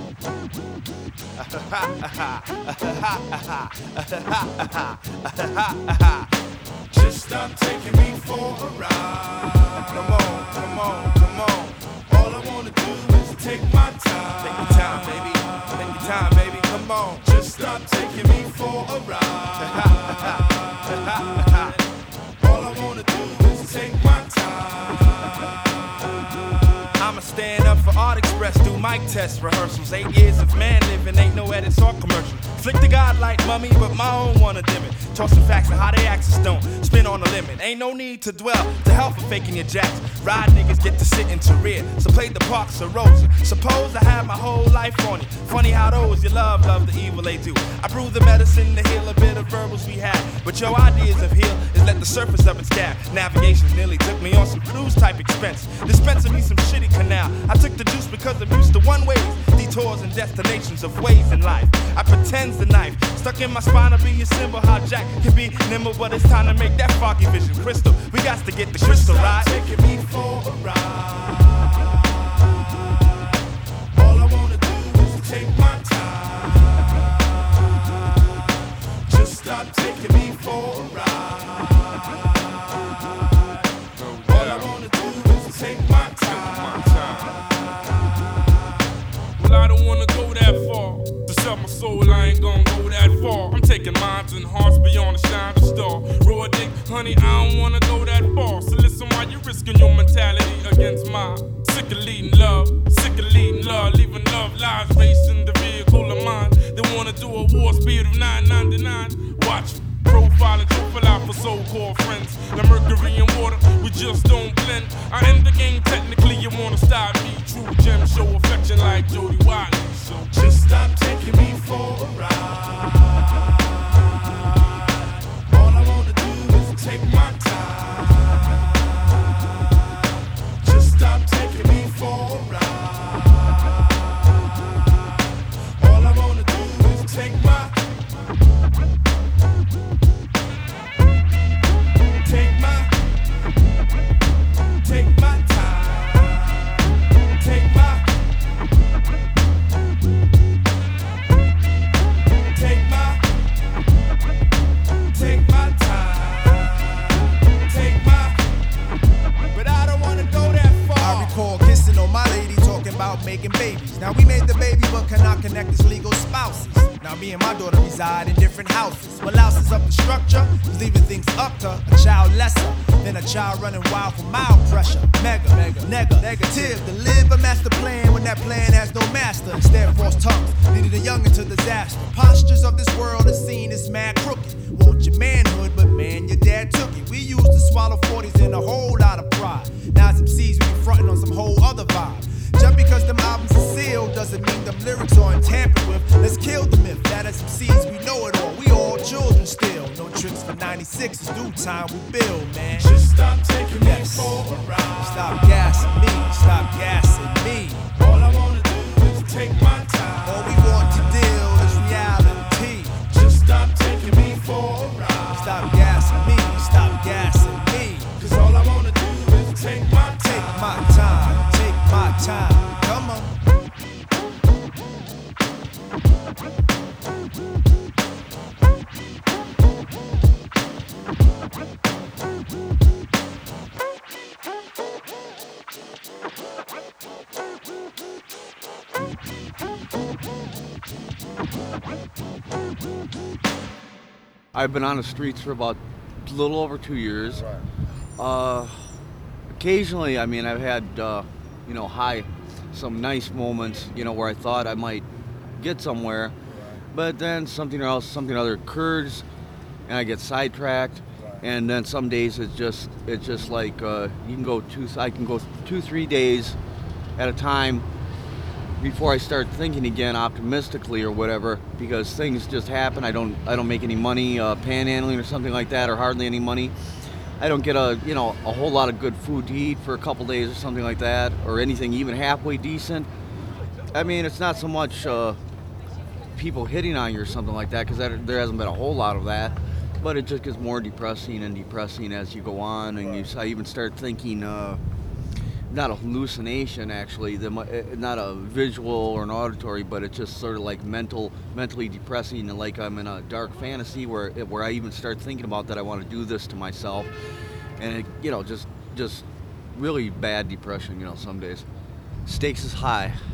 Just stop taking me for a ride. Come on, come on, come on. All I wanna do is take my time. Take your time, baby. Take your time, baby. Come on. Just stop taking me for a ride. All I wanna do is take my time. I'ma stand up for Art Express, do mic test rehearsals. 8 years of man living, ain't no edits or commercial. Flick the godlight mummy, but my own wanna dim it. Toss some facts and how they axes don't spin on the limit. Ain't no need to dwell, to hell for faking your jacks. Ride niggas get to sit into rear, so play the parks of Rosa. Suppose I had my whole life on you. Funny how those you love the evil they do. I brew the medicine to heal a bit of verbals we had. But your ideas of heal is let the surface of its gap. Navigation nearly took me on some cruise type expense. Dispensing me some shitty canal. I took the juice because I'm used to one ways, detours and destinations of ways in life. I pretend's the knife stuck in my spine to be a symbol how Jack can be nimble, but it's time to make that foggy vision crystal. We got to get the crystal right. Taking me for a ride. All I wanna do is take my time. Just stop taking me for a ride. All I wanna do is take my time. Well, I don't wanna go that far. To sell my soul, I ain't gonna go that far. I'm taking minds and hearts beyond a shining star. Raw dick, honey, I don't wanna go that far. So listen while you risking your mentality against mine. Sick of leading love, leaving love lies racing the vehicle of mine. They wanna do a war speed of 999. Watch me. Profiling, truthful out for so-called friends. The mercury and water, we just don't blend. I end the game technically, you wanna stop me. True gem, show affection like Jody Wiley. So just stop taking me for a ride. All I wanna do is take my time. Just stop taking me for a ride. All I wanna do is take my making babies. Now we made the baby, but cannot connect as legal spouses. Now me and my daughter reside in different houses. What louses up the structure is leaving things up to a child lesser than a child running wild for mild pressure. Negative to live a master plan when that plan has no master. Instead, false tongues leading a young into disaster. Postures of this world is seen as mad crooked. Want your manhood, but man, your dad took it. We used to swallow 40s in a whole lot of pride. Now some C's we be fronting on some whole other vibe. Just because them albums are sealed doesn't mean them lyrics aren't tampered with. Let's kill the myth that as MCs we know it all. We all children still. No tricks for 96, it's due time we build, man. Just stop taking me for a ride. Stop gassing me, stop gassing me. All I wanna do is take my time. All we want to deal is reality. Just stop taking me for a ride. Stop gassing me, stop gassing me. Cause all I wanna do is take my time. Take my time. My time, come on. I've been on the streets for about a little over 2 years. Occasionally, I mean, I've had some nice moments, where I thought I might get somewhere, but then something other occurs, and I get sidetracked, and then some days it's just like I can go 2-3 days at a time before I start thinking again optimistically or whatever, because things just happen. I don't make any money panhandling or something like that, or hardly any money. I don't get a whole lot of good food to eat for a couple days or something like that, or anything even halfway decent. I mean, it's not so much people hitting on you or something like that, because there hasn't been a whole lot of that, but it just gets more depressing and depressing as you go on, and I even start thinking, not a hallucination actually, not a visual or an auditory, but it's just sort of like mentally depressing, and like I'm in a dark fantasy where I even start thinking about that I want to do this to myself, and it, just really bad depression, some days. Stakes is high.